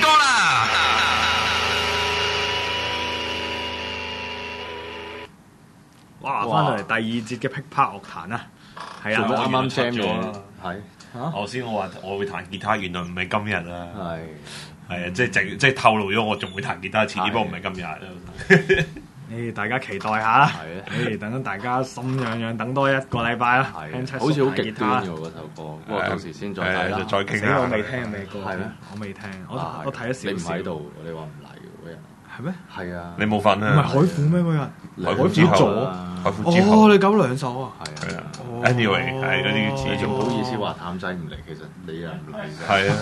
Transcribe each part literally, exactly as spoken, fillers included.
歌啦！ 哇！翻到嚟第二節嘅噼啪樂壇啊，係啊， 啱啱 jam 咗，係頭先我話我會彈吉他，原來唔係今日啦。 係係啊，即係淨即係透露咗我仲會彈吉他，遲啲不過唔係今日。 誒，大家期待下啦。 係啊， 誒，等等大家心癢癢，等多一個禮拜啦。 係，好似好極端嘅嗰首歌，不過到時先再睇啦。 就再傾死啦。 我未聽咩歌？ 係咩？ 我未聽，我我睇咗少少。 你唔喺度，你話唔嚟嗰日係咩？ 係啊， 你冇份唔係啊？ 海虎咩嗰日？ 海虎之後海虎之後哦，你搞兩首啊？ 係啊。 ，anyway 係嗰啲你仲始終好意思話淡仔唔嚟？其實你又唔嚟啫。 係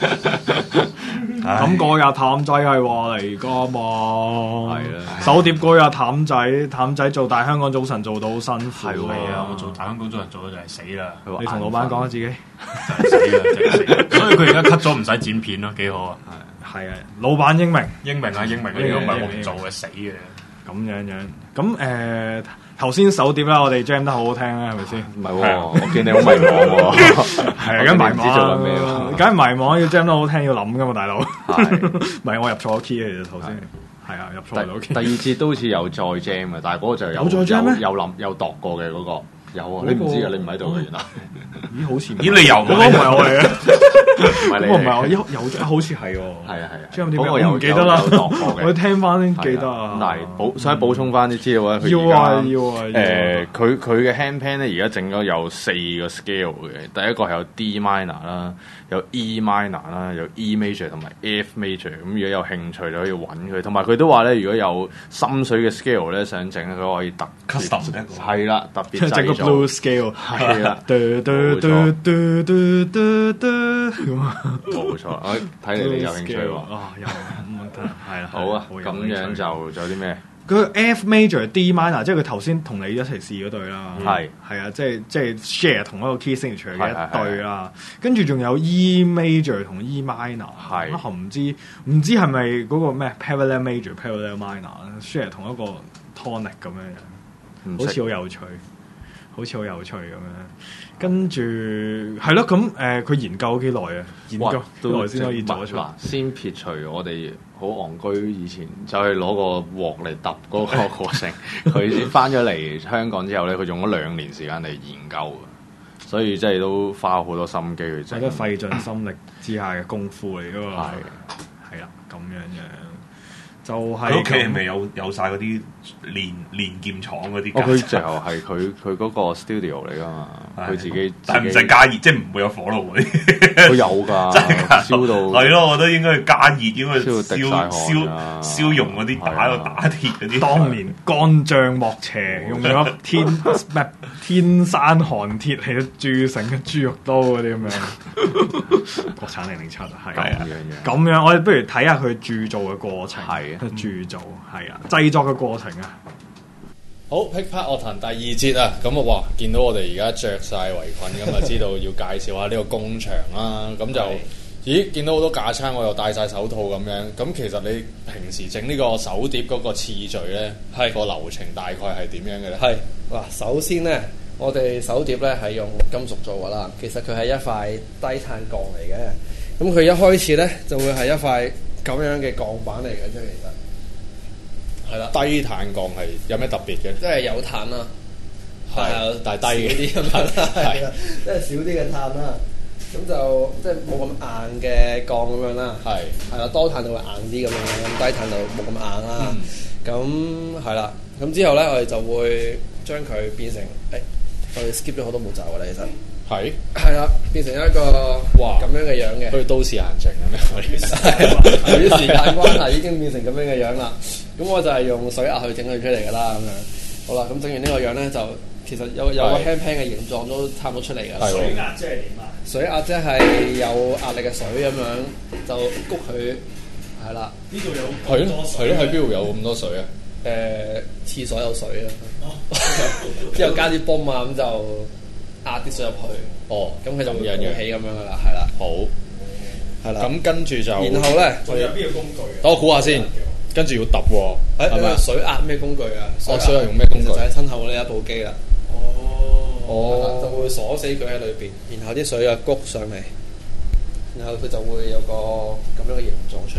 啊。 咁嗰日淡仔係話嚟噶嘛？ 係啦手碟嗰日淡仔，淡仔做大香港早晨做到好辛苦。 係喎係啊，我做大香港做人做咗就係死啦， 佢話你同老闆講下自己。 就係死啦，就係死啦。所以佢而家 cut 咗唔使剪片咯，幾好啊！ 係啊，老闆英明。 英明啊，英明啊！如果唔係我唔做嘅，死嘅。 咁樣樣，咁誒頭先手碟啦，我哋 jam 得好好聽啦，係咪先？ 唔係喎，我見你好迷茫喎。 係啊，梗迷唔知做緊咩茫喎， 梗係迷茫，要 jam 得好聽，要諗噶嘛，大佬。 係唔係我入錯 key 嘅，其實頭先係啊，入錯咗第 key。 第二節都好似有再 jam 嘅，但係嗰個就有有再 jam 咩有有諗有度過嘅嗰個有啊，你唔知嘅，你唔喺度嘅原來。 咦，好似咦你又嗰個唔係我嚟嘅， 唔係你嗰個唔係我，有有好似係喎。 係啊係啊 jam 啲咩？ 嗰個有我唔記得啦有有度過，嘅我聽翻先記得咁啊。 但係補想補充翻啲資料咧，佢要啊而家要啊要啊誒佢佢嘅 handpan 咧而家整咗有四個 scale 嘅，第一個係有 D minor 啦，有 E minor 啦，有 E major 同埋 F major。咁如果有興趣就可以揾佢，同埋佢都話咧，如果有心水嘅 scale 咧想整，佢可以特 custom 一個係啦，特別整個製造 blue scale 係啦嘟嘟嘟嘟嘟嘟嘟咁啊！ 冇錯，我睇嚟你有興趣喎。 啊，有咁得係啦。 好啊， 有咁興趣樣就仲有啲咩？ 佢 F major D minor，即係佢頭先同你一齊試嗰對啦， 係係啊，即係即係 share 同一個 key signature 嘅係係一對啦，跟住仲有 E major 同 E minor， 係啊唔知唔知係咪嗰個咩 parallel major parallel minor share 同一個 tonic 咁樣樣，好唔識似好有趣，好似好有趣咁樣。跟住係咯，咁誒佢研究幾耐啊？研哇究幾耐先可以做得出？ 嗱，先撇除我哋好戇居以前走去攞個鑊嚟揼嗰個過程，佢先翻咗嚟香港之後咧，佢用咗兩年時間嚟研究嘅，所以真係都花好多心機去整。 係都費盡心力之下嘅功夫嚟噶嘛。 係係啦，咁樣樣就係佢屋企係咁咪有有曬嗰啲練練劍廠嗰啲？ 哦，佢最後係佢佢嗰個 studio 嚟噶嘛，佢自己但係唔自己使加熱，即係唔會有火爐嗰啲。 佢有㗎， 真係㗎燒到係咯，我覺得應該係加熱，應該燒到滴晒汗燒啊燒燒溶嗰啲打係啊打鐵嗰啲。 當年乾將莫邪用咗天咩天山寒鐵嚟鑄成嘅豬肉刀嗰啲咁樣，國產零零七係咁啊。 樣樣。 咁樣，我哋不如睇下佢鑄造嘅過程。 係啊鑄造係啊，製作嘅過程啊。 好，噼啪樂壇第二節啊，咁啊，哇！見到我哋而家着晒圍裙咁啊，知道要介紹下呢個工場啦。咁就，咦，見到好多架撐，我又戴晒手套咁樣。咁其實你平時整呢個手碟嗰個次序咧，係個流程大概係點樣嘅咧？ 係，嗱，首先咧，我哋手碟咧係用金屬做噶啦，其實佢係一塊低碳鋼嚟嘅。咁佢一開始咧就會係一塊咁樣嘅鋼板嚟嘅啫，其實。係啦， 低碳鋼係有咩特別嘅？ 即係有碳啦， 係，但係低嘅啲咁樣啦，係啦，即係少啲嘅碳啦。咁就即係冇咁硬嘅鋼咁樣啦。 係係啦，多碳就會硬啲咁樣，咁低碳就冇咁硬啦。咁係啦，咁之後咧，我哋就會將佢變成，誒，我哋 skip 咗好多步驟㗎啦，其實。 係係啦，變成一個哇咁樣嘅樣嘅， 好似都市閒情咁樣。我哋由於時間關係，已經變成咁樣嘅樣啦。咁我就係用水壓去整佢出嚟㗎啦，咁樣。好啦，咁整完呢個樣咧，就其實有有個輕輕嘅形狀都差唔多出嚟㗎啦。 水壓即係點啊？ 水壓即係有壓力嘅水咁樣，就谷佢係啦。 呢度有係咯係咯，喺邊度有咁多水啊？ 誒、廁所有水啊，之後加啲泵啊，咁就壓啲水入去。 哦， 咁佢就會樣樣鼓起咁樣㗎啦，係啦， 好， 係啦。 咁跟住就， 然後咧，我哋邊個工具啊？ 等我估下先，跟住要揼喎， 誒係咪啊？ 水壓咩工具啊？ 哦，水壓用咩工具就？喺身後呢一部機啦。 哦， 哦， 就會鎖死佢喺裏邊，然後啲水啊谷上嚟，然後佢就會有個咁樣嘅形狀出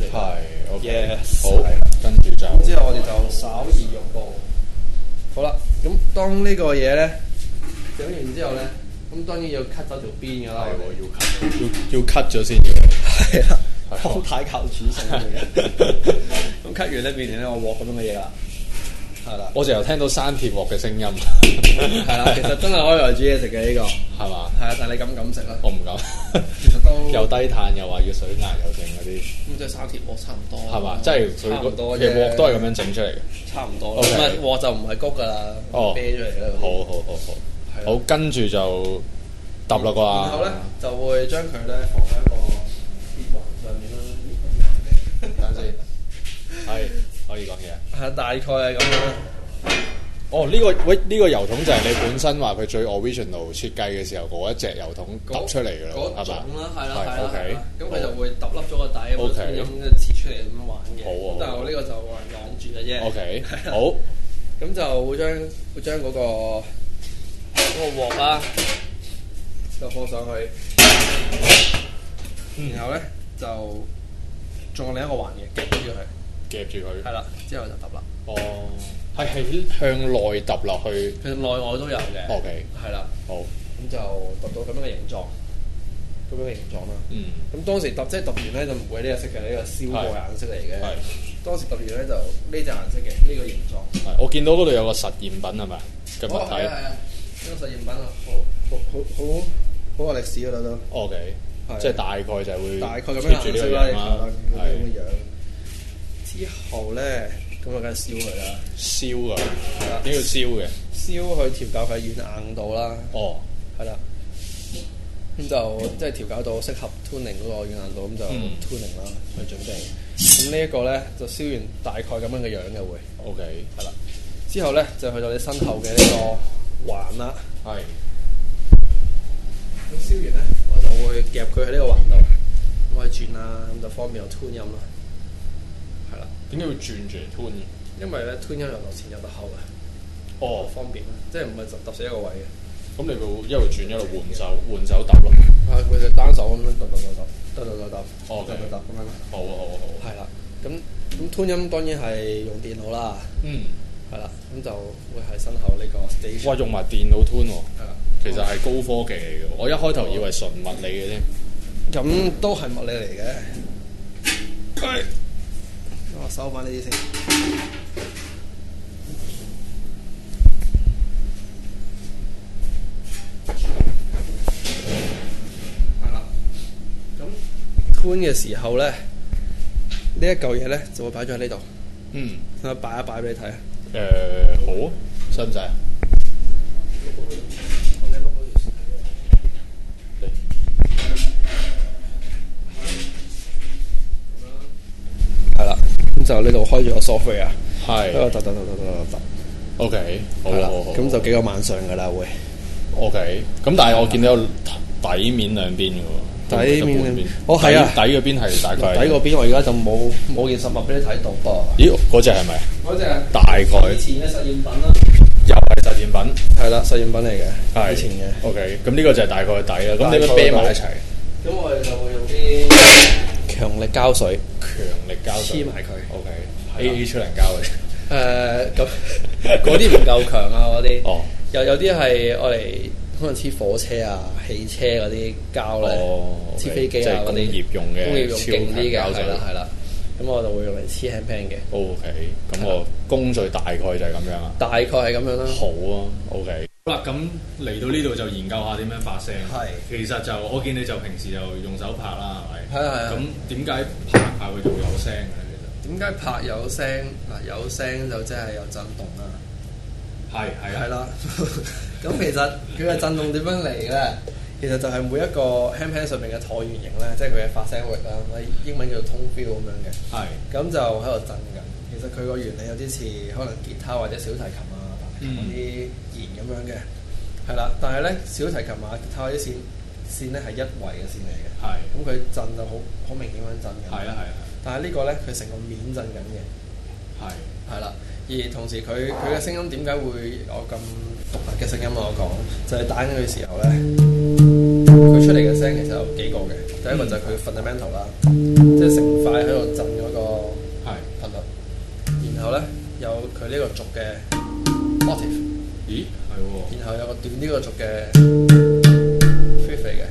Yes， 好，跟住就咁之後我哋就稍移用步。好啦，咁當呢個嘢咧整完之後咧，咁當然要 cut 走條邊㗎啦。 係喎，要 cut，要要 cut 咗先要。 係啦，方太靠主性嚟嘅。咁 cut 完咧變成呢個鑊咁樣嘅嘢啦。係啦， 我就有聽到生鐵鑊嘅聲音。 係啦，其實真係可以嚟煮嘢食嘅呢個。 係嘛？ 係啊，但係你敢唔敢食咧？ 我唔敢。 其實都又低碳又話要水壓又剩嗰啲， 咁即係生鐵鑊差唔多。 係嘛？即係佢差唔多其實鑊都係咁樣樣整出嚟嘅。 差唔多啦。 OK 唔係鑊就唔係谷㗎啦， 哦啤出嚟㗎啦。 好好好好， 係啦好跟住就揼啦啩。 然後咧就會將佢咧放喺一個鐵環上面啦。 等陣先，係可以講嘢。 係大概係咁樣啦。 哦，呢、個喂呢、個油桶就係你本身話佢最 original 設計嘅時候嗰一隻油桶揼出嚟㗎啦，係嗰種嘛？ 啦，係啦， 係係啦 OK 係啦，咁佢就會揼凹咗個底，咁 OK 樣咁切出嚟咁樣玩嘅。 好啊咁但係我呢個就話晾住嘅啫。 OK， 係啦好， 咁就會將會將嗰個嗰個鑊啦，就放上去，然後咧就仲有另一個環嘅夾住佢， 夾住佢。 係啦，之後就揼啦。 哦，係係向內揼落去。 其實內外都有嘅。 OK， 係啦， 好， 咁就揼到咁樣嘅形狀，咁樣嘅形狀啦。 嗯， 咁當時揼即係揼完咧就唔會呢個色嘅，呢個燒過嘅顏色嚟嘅。 係當時揼完咧就呢隻顏色嘅呢個形狀。 係。我見到嗰度有個實驗品係咪嘅物哦，係啊體係啊，呢個實驗品啊，好好好好好有歷史㗎啦都。 ？OK， 係即係大概就係會大概咁樣貼住呢個顏色啦， 樣啦， 咁係嘅樣。之後咧，咁啊梗係燒佢啦， 燒㗎， 係啦點要燒嘅？ 燒去調校佢軟硬度啦， 哦， 係啦。咁就即係調校到適合 tuning 嗰個軟硬度，咁就嗯 tuning 啦，去準備。咁呢一個咧就燒完大概咁樣嘅樣嘅會， OK， 係啦。之後咧就去到你身後嘅呢個環啦。 係咁燒完咧，我就會夾佢喺呢個環度，咁可以轉啦，咁就方便我 tune 音啦。係啦， 點解要轉住嚟 tune 嘅？ 因為咧 tune 音有頭前有得後嘅， 哦， 方便啦，即係唔係就揼死一個位嘅。 咁你會一路轉一路換手換手揼咯。 啊，佢就單手咁樣揼揼揼揼揼揼揼揼， 哦揼揼揼咁樣咯。 好啊好啊好啊。 係啦，咁咁 tune 音當然係用電腦啦， 嗯， 係啦，咁就會係身後呢個 station。 哇，用埋電腦 tune 喎， 係啦， 其實係高科技嚟嘅。我一開頭以為純物理嘅添。 咁都係物理嚟嘅。係，我收翻呢啲先。係啦，咁 tune 嘅時候咧，呢一嚿嘢咧就會擺咗喺呢度， 嗯， 我擺一擺俾你睇啊。 誒、好啊，使唔使啊？ 係啦，咁就呢度開咗個 software 啊， 係喺度揼揼揼揼揼揼。 ，OK，好係啦啊好好。 咁就幾個晚上㗎啦會。 OK，咁但係我見到有底面兩邊嘅喎， 底面都唔係得半邊哦係啊底底嗰邊係大概底嗰邊我而家就冇冇件實物俾你睇到噃。 咦，嗰只係咪？ 嗰隻大概以前嘅實驗品啦。 又係實驗品， 係啦，實驗品嚟嘅， 係以前嘅。 OK，咁呢個就係大概嘅底啦。咁大概你都啤埋一齊， 咁我哋就會用啲強力膠水強力膠水黐埋佢。 OK，A A 出嚟膠嘅。 誒咁嗰啲唔夠強啊，嗰啲。 哦。 有有啲係我哋可能黐火車啊、汽車嗰啲膠咧， 哦， 黐飛機即係工啊嗰啲業用嘅工業用超勁啲嘅， 強膠水係啦係啦。咁我就會用嚟黐 handpan 嘅。 O K，咁我工序大概就係咁樣啦。 大概係咁樣啦。 好啊，O K。好啦，咁嚟到呢度就研究下點樣發聲。 係其實就我見你就平時就用手拍啦，係咪？ 係啊係啊咁點解拍下佢就會有聲嘅咧？ 點解拍有聲？嗱有聲就即係有震動啦。 其實係係啊， 係啦。咁其實佢嘅震動點樣嚟咧？其實就係每一個 handpan 上面嘅橢圓形咧，即係佢嘅發聲域啦，我英文叫做 tone field 咁樣嘅。 係咁就喺度震緊。其實佢個原理有啲似可能吉他或者小提琴啊、大提琴嗰啲弦咁樣嘅。係啦，但係咧小提琴啊、吉他嗰啲線線咧係一維嘅線嚟嘅。 係咁佢震就好好明顯咁樣震緊。 係啊係啊但係呢個咧，佢成個面震緊嘅。 係係啦，而同時佢佢嘅聲音點解會有咁獨特嘅聲音？我講就係打緊佢嘅時候咧，佢出嚟嘅聲其實有幾個嘅。第一個就係佢 fundamental 啦，即係成塊喺度震嗰個軸嘅 octave， 咦係喎， 然後有個短啲個軸嘅 fifth 嚟嘅，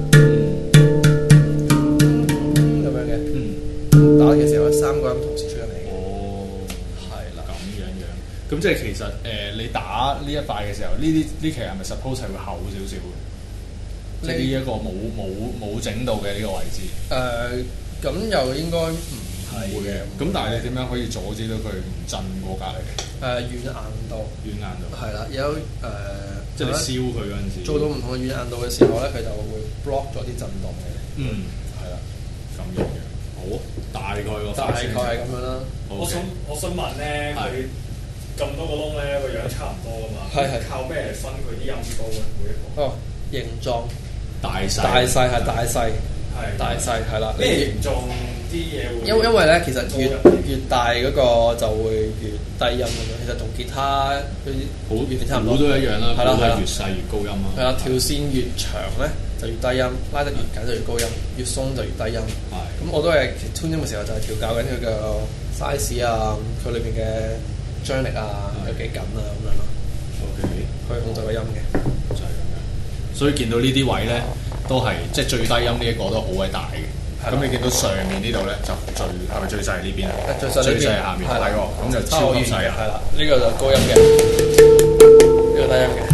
咁樣嘅。 嗯， 打嘅時候有三個音同時出緊嚟嘅。 哦， 係啦。 咁樣樣，咁即係其實誒、呃、你打呢一塊嘅時候，呢啲呢期係咪 suppose 係會厚少少嘅？即係呢一個冇冇冇整到嘅呢個位置。 誒，咁又應該唔係會嘅，咁但係你點樣可以阻止到佢唔震過隔離嘅？ 誒軟硬度軟硬度， 係啦，有誒即係你燒佢嗰陣時， 做到唔同嘅軟硬度嘅時候咧，佢就會 block 咗啲震動嘅。 嗯，係啦，咁樣樣。好，大概個大概係咁樣啦。 我想我想問咧，佢咁多個窿咧，個樣差唔多噶嘛？ 係係靠咩嚟分佢啲音高嘅每一個？ 哦，形狀大細， 大細係大細係大細係啦。 咩形狀啲嘢會？ 因因為咧，其實越越大嗰個就會越低音咁樣。其實同吉他嗰啲好越差唔多鼓都一樣啦， 係啦係啦鼓都係越細越高音啦。 係啦，條線越長咧就越低音，拉得越緊就越高音，越鬆就越低音。 係咁我都係 tune 音嘅時候就係調校緊佢嘅 size 啊，佢裏邊嘅張力啊有幾緊啊咁樣咯。 OK， 去控制個音嘅。 就係咁樣。所以見到呢啲位咧，都係即係最低音呢一個都好鬼大嘅。咁你見到上面呢度咧就最係咪最細呢邊啊？ 最細呢邊最細係下面係啦係喎，咁就超級細啊！ 係啦，呢個就高音嘅，呢個低音嘅。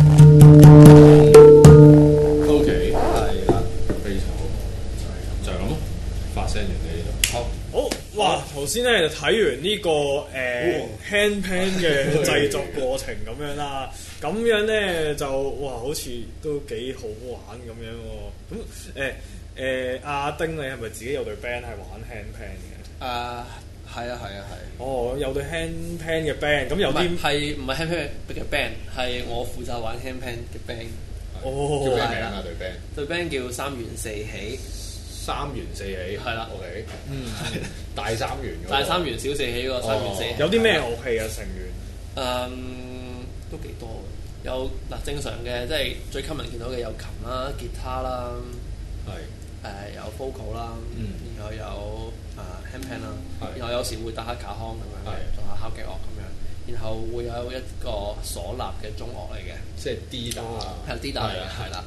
OK， 係啦， 非常好，就係咁，就係咁咯。發聲完你呢度。 好。 好，哇！頭先咧就睇完呢、這個誒、呃、handpan 嘅製作過程咁樣啦，咁樣咧就哇，好似都幾好玩咁樣喎。咁誒誒，阿丁你係咪自己有隊 band 係玩 handpan 嘅？ 誒係啊係啊係。 哦，有隊 handpan 嘅 band，咁有唔啲係係唔係 handpan 嘅 band，係我負責玩 handpan 嘅 band。 哦， 叫咩係啦名啊？隊 band 隊 band 叫三元四起， 三元四起， 係啦 ，OK， 嗯， 大三元嗰個， 大三元小四起嗰個三元四起。 有啲咩樂器啊成員？ 誒都幾多嘅，有嗱正常嘅，即係最 common 見到嘅有琴啦、吉他啦， 係誒有 vocal 啦， 嗯然後有誒 handpan 啦， 係然後有時會打下卡康咁樣嘅， 係做下敲擊樂咁樣，然後會有一個嗩吶嘅中樂嚟嘅， 即係 D 打啊， 係 D 打嚟嘅， 係啊係啦，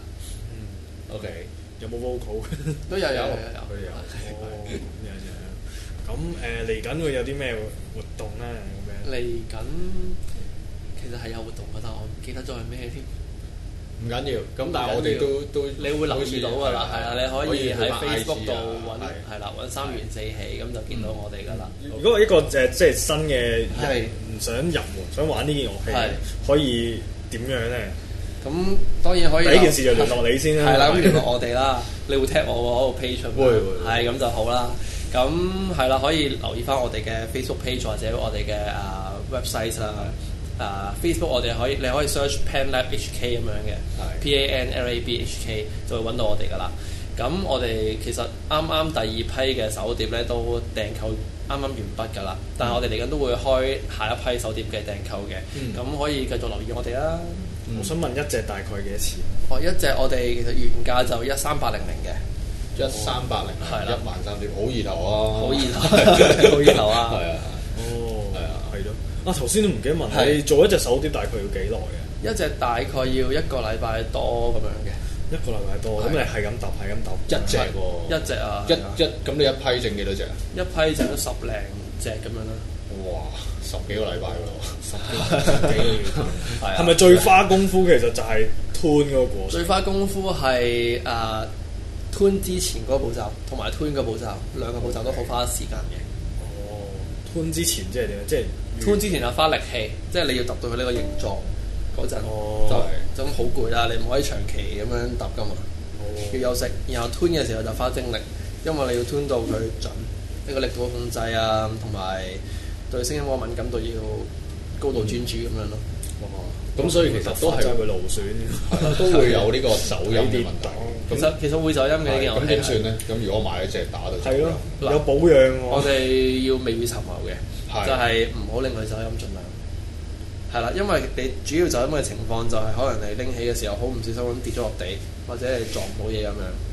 ，OK， 有冇 vocal？ 都有有有有佢哋有。 哦，有有有。咁誒嚟緊會有啲咩活動咧？咁樣嚟緊其實係有活動嘅，但我唔記得咗係咩添。 唔緊要，咁但係我哋都都你會留意到㗎啦，係啦，你可以喺 Facebook 度揾揾係啦，揾三元四起咁就見到我哋㗎啦。 如果一個誒即係新嘅係人唔想入門，想玩呢件樂器係， 可以點樣咧？ 咁當然可以第一件事就聯絡你先啦。 係啦，咁聯絡我哋啦，你會 tag 我嗰個 page 會會會係咁就好啦。咁係啦，可以留意翻我哋嘅 Facebook page 或者我哋嘅啊 website 啦。啊 Facebook 我哋可以你可以 search PanLab H K 咁樣嘅係 ，P A N L A B H K 就會揾到我哋噶啦。咁我哋其實啱啱第二批嘅手碟咧都訂購啱啱完畢㗎啦，但係我哋嚟緊都會開下一批手碟嘅訂購嘅，咁、 嗯可以繼續留意我哋啦。 我想問一隻大概幾多錢？ 哦，一隻我哋其實原價就一三八零零嘅， 一三八零係啦一萬三點，好意頭啊， 好意頭，好意頭啊！ 係啊， 哦， 係啊， 係咯。啊，頭先都唔記得問係你做一隻手碟大概要幾耐嘅？ 一隻大概要一個禮拜多咁樣嘅， 一個禮拜多，咁你係咁揼，係咁揼。 一隻喎， 一隻啊， 一係啊一咁你一批整幾多隻啊？ 一批整咗十零隻咁樣啦。 哇，十幾個禮拜喎， 係啊係咪最花功夫其實就係 tune 嗰個過程？ 最花功夫係誒 tune 之前嗰個步驟，同埋 tune 個步驟，兩個步驟都好花時間嘅。 哦，tune 之前即係點啊？即係 tune 之前有花力氣，即係你要揼到佢呢個形狀嗰陣， 哦就咁好攰啦。你唔可以長期咁樣揼噶嘛，要休息。然後 tune 嘅時候就花精力，因為你要 tune 到佢準，呢個力度控制啊，同埋對聲音嗰個敏感度要高度專注咁樣咯。 咁所以其實都係就係會勞損， 都會有呢個走音嘅問題。 其實其實會走音嘅呢件樂器咁點算咧？咁如果我買一隻打到走音係咯， 嗱有保養喎。 我哋要未雨綢繆嘅， 係就係唔好令佢走音，盡量係啦。因為你主要走音嘅情況就係可能你拎起嘅時候好唔小心咁跌咗落地，或者係撞到嘢咁樣。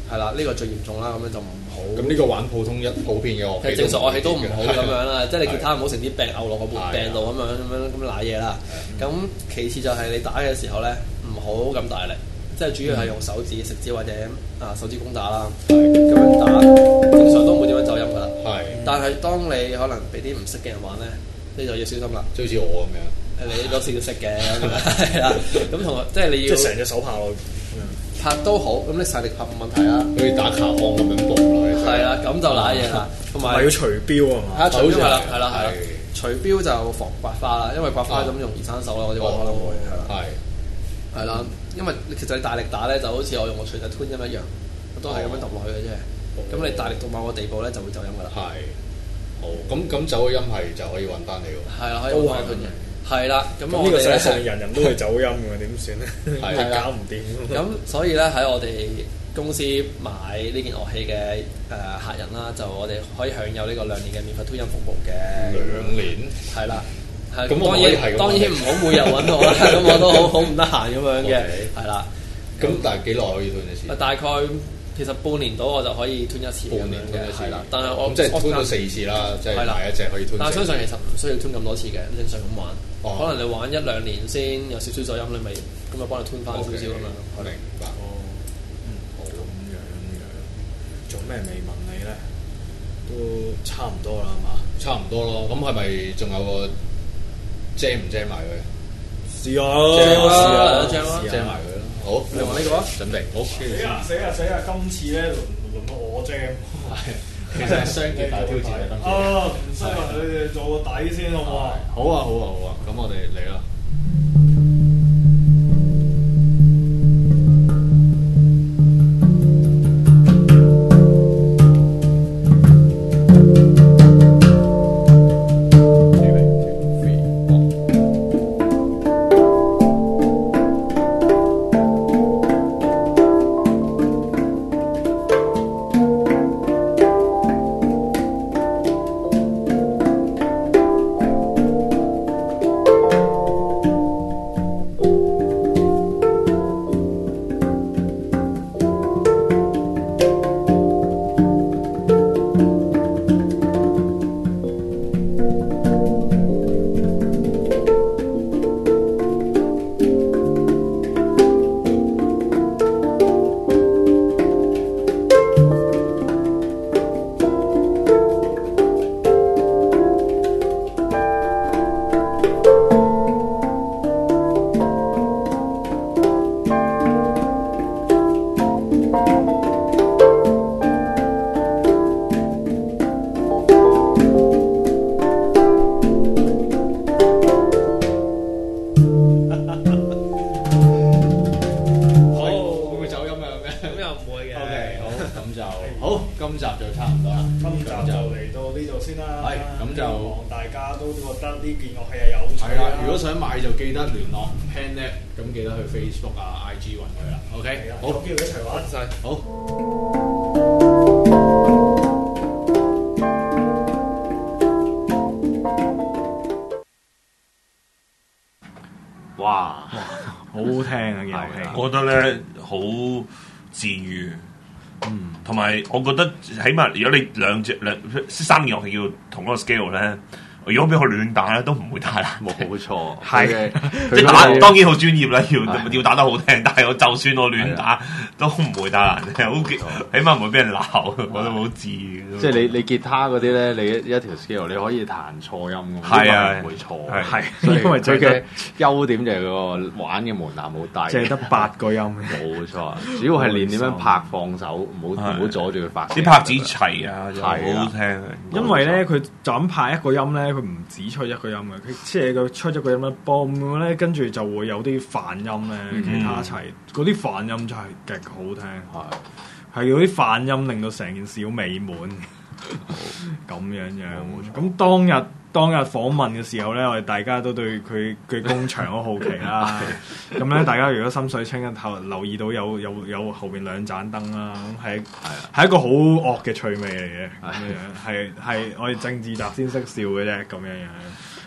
係啦，呢個最嚴重啦，咁樣就唔好。 咁呢個玩普通一普遍嘅樂器， 其實正常樂器都唔好咁樣啦，即係你吉他唔好成啲病牛落個係病度咁樣咁樣咁賴嘢啦。咁其次就係你打嘅時候咧，唔好咁大力，即係主要係用手指、食指或者啊手指公打啦。咁樣打正常都唔會點樣走音㗎啦。 係， 但係當你可能俾啲唔識嘅人玩咧，你就要小心啦。 即好似我咁樣。 你都少少識嘅，係啦。咁同即係你要即係成隻手拍落去。 拍都好，咁你實力拍冇問題啦。 好似打卡康咁樣搏落去。 係啦，咁就揦嘢啦。同埋要除標啊嘛。 係除標係啦，係啦，係啦。 係除標就防刮花啦，因為刮花咁容易生手啦。我哋話可能會係啦。 係係啦，因為其實你大力打咧，就好似我用個錘仔 tune 音一樣，都係咁樣揼落去嘅啫。咁你大力到某個地步咧，就會走音噶啦。 係。好，咁咁走嘅音係就可以揾翻你喎。 係啦，可以揾翻嘅。係啦，咁我呢個世界哋上人人都會走音㗎，點算咧？ 係啦搞唔掂。 咁所以咧喺我哋公司買呢件樂器嘅誒客人啦，就我哋可以享有呢個兩年嘅免費推音服務嘅。 兩年。 係啦。係咁我當可以係咁然當然唔好每日揾我啦，咁我都好好唔得閒咁樣嘅，係啦。 咁但係幾耐可以推一次？ 大概其實半年到我就可以推一次咁樣嘅，係啦。但係我即係推到四次啦，即係買一隻可以推。 但係相信其實唔需要推咁多次嘅，正常咁玩。可能你玩一兩年先有少少走音，你咪咁就幫你推翻少少咁樣。 明白。 哦，嗯，好咁樣樣。仲有咩未問你咧？都差唔多啦，係嘛？ 差唔多咯。咁係咪仲有個 jam 唔 jam 埋佢？ 試下試下 ，jam 啦，jam 埋佢啦。好， 你玩呢個啊？ 準備好。 死啊死啊死啊！今次咧輪輪到我 jam。 係，其實係雙極大挑戰啊！今次。 啊，唔識啊！你哋做個底先好唔好啊？ 好啊好啊好啊！咁我哋嚟啦。Facebook 啊 I G 揾佢啦 ，OK，好， 有機會一齊玩晒， 好。 哇，好好聽啊！件遊戲， 我覺得咧好治愈，嗯，同埋我覺得起碼如果你兩隻兩三件樂器要同一個 scale 咧。如果俾我亂打咧，都唔會太難。 冇錯， 係即係打當然好專業啦，要要打得好聽。但係我就算我亂打，都唔會太難。好起碼唔會俾人鬧，我都好治愈。 即係你你吉他嗰啲咧，你一一條 scale 你可以彈錯音㗎， 係啊， 唔會錯。 係， 因為佢嘅優點就係個玩嘅門檻好低， 淨係得八個音。 冇錯，主要係練點樣拍放手，唔好唔好阻住佢發。 啲拍子齊啊，好好聽。 因為咧，佢就咁拍一個音咧。佢唔止出一個音嘅，佢即係佢出一個音咧，boom 咁咧，跟住就會有啲泛音咧，嗯、其他一齊嗰啲泛音就係極好聽，係係嗰啲泛音令到成件事好美滿，咁樣樣。咁當日當日訪問嘅時候咧，我哋大家都對佢嘅工場好好奇啦。咁咧，大家如果心水清嘅頭留意到有有有後邊兩盞燈啦，咁係係一個好惡嘅趣味嚟嘅，咁樣係係我哋政治集先識笑嘅啫，咁樣樣。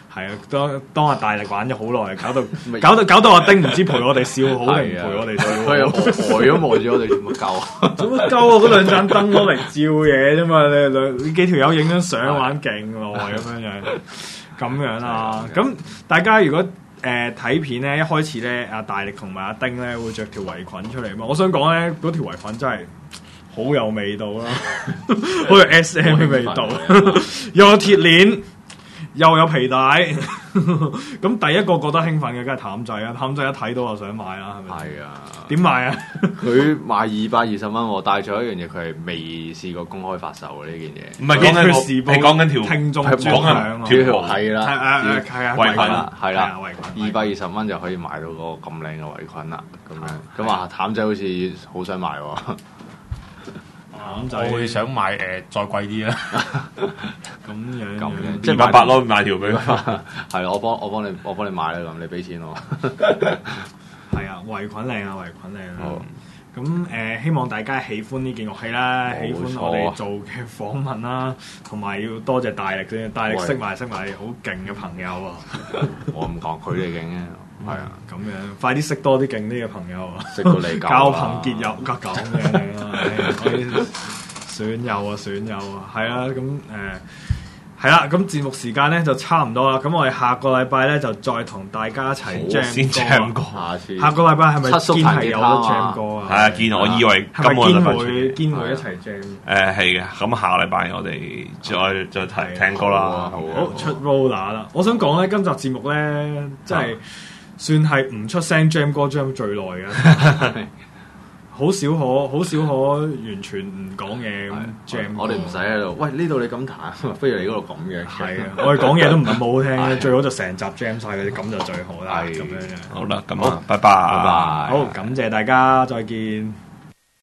係啊，當當阿大力玩咗好耐，搞到搞到搞到阿丁唔知陪我哋笑好定唔陪我哋笑好。 佢又呆咗望住我哋做乜鳩？ 做乜鳩啊？嗰兩盞燈攞嚟照嘢啫嘛，你兩呢幾條友影張相玩勁耐咁樣樣，咁樣啦。咁大家如果誒睇、呃、片咧，一開始咧，阿大力同埋阿丁咧會着條圍裙出嚟嘛。我想講咧，嗰條圍裙真係好有味道啦，好有 S M 嘅味道，又有鐵鏈。又有皮帶，咁第一個覺得興奮嘅，梗係譚仔啊！譚仔一睇到就想買啦，係咪？ 係啊， 點買啊？ 佢賣二百二十蚊喎，但係仲有一樣嘢，佢係未試過公開發售嘅呢件嘢。 唔係講緊時報係講緊條聽眾係專享啊！ 條係啦， 係啊係啊， 圍裙啦，係啦， 圍裙二百二十蚊就可以買到嗰個咁靚嘅圍裙啦，咁樣咁啊，譚仔好似好想買喎。 咁就我會想買誒、呃、再貴啲啦， 咁樣咁樣， 即係八百咯，買條俾佢。 係啦，我幫我幫你我幫你買啦，咁你俾錢我。 係啊，圍裙靚啊，圍裙靚啊。咁誒、呃，希望大家喜歡呢件樂器啦，喜歡我哋做嘅訪問啦，同埋要多謝大力先，大力識埋識埋好勁嘅朋友啊！ 我唔講佢哋勁嘅。係啊， 咁樣快啲識多啲勁啲嘅朋友啊！ 識到你交朋結友咁樣啦，可以損友啊，損友啊，係啊，咁誒係啦，咁節目時間咧就差唔多啦，咁我哋下個禮拜咧就再同大家一齊 jam 歌。 下次下個禮拜係咪七叔堅係有得彈吉他 jam 歌啊？ 係啊，見我以為係咪今個禮拜堅會堅會一齊 jam？ 誒係嘅，咁下個禮拜我哋再再睇聽歌啦。 好出 roller 啦！我想講咧，今集節目咧，即係。算係唔出聲 jam 歌 jam 最耐嘅，好少可好少可完全唔講嘢咁 jam。 我哋唔使喺度，喂呢度你咁彈，不如你嗰度咁嘅。 係啊，我哋講嘢都唔係冇好聽，最好就成集 jam 晒嗰啲，咁就最好啦。咁樣嘅。 好啦，咁啊，拜拜， 拜拜。 好，感謝大家，再見。